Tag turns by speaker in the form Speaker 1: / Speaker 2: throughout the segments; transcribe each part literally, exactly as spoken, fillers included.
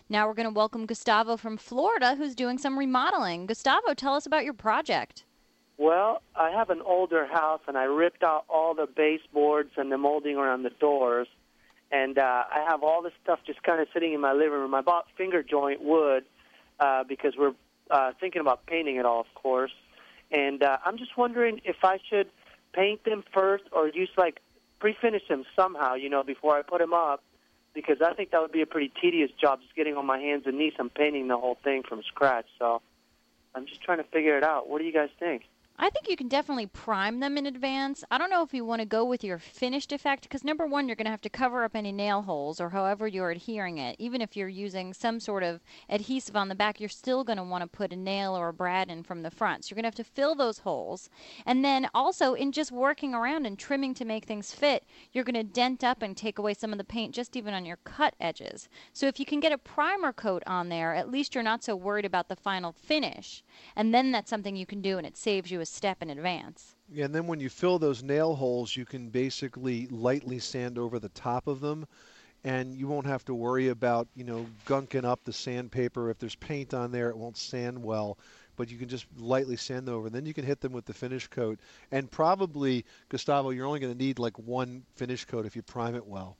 Speaker 1: Now we're going to welcome Gustavo from Florida, who's doing some remodeling. Gustavo, tell us about your project.
Speaker 2: Well, I have an older house, and I ripped out all the baseboards and the molding around the doors, and uh, I have all this stuff just kind of sitting in my living room. I bought finger joint wood uh, because we're uh, thinking about painting it all, of course, and uh, I'm just wondering if I should paint them first or use, like, pre-finish them somehow, you know, before I put them up, because I think that would be a pretty tedious job, just getting on my hands and knees and painting the whole thing from scratch. So I'm just trying to figure it out. What do you guys think?
Speaker 1: I think you can definitely prime them in advance. I don't know if you want to go with your finished effect because, number one, you're going to have to cover up any nail holes or however you're adhering it. Even if you're using some sort of adhesive on the back, you're still going to want to put a nail or a brad in from the front. So you're going to have to fill those holes. And then also, in just working around and trimming to make things fit, you're going to dent up and take away some of the paint just even on your cut edges. So if you can get a primer coat on there, at least you're not so worried about the final finish. And then that's something you can do, and it saves you a step in advance.
Speaker 3: Yeah, and then when you fill those nail holes, you can basically lightly sand over the top of them, and you won't have to worry about, you know, gunking up the sandpaper. If there's paint on there, it won't sand well, but you can just lightly sand over. Then you can hit them with the finish coat. And probably, Gustavo, you're only going to need like one finish coat if you prime it well.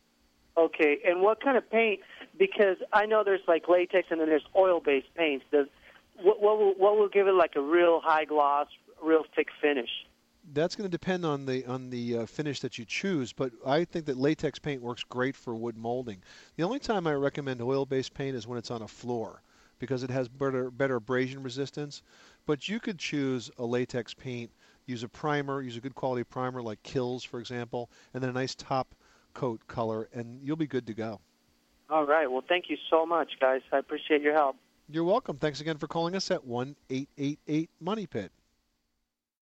Speaker 2: Okay, and what kind of paint? Because I know there's like latex and then there's oil-based paints. Does what, what will what will give it like a real high gloss, real thick finish?
Speaker 3: That's going to depend on the on the uh, finish that you choose, but I think that latex paint works great for wood molding. The only time I recommend oil-based paint is when it's on a floor because it has better better abrasion resistance. But you could choose a latex paint, use a primer, use a good quality primer like Kills, for example, and then a nice top coat color, and you'll be good to go.
Speaker 2: All right. Well, thank you so much, guys. I appreciate your help.
Speaker 3: You're welcome. Thanks again for calling us at one eight eight eight Money Pit.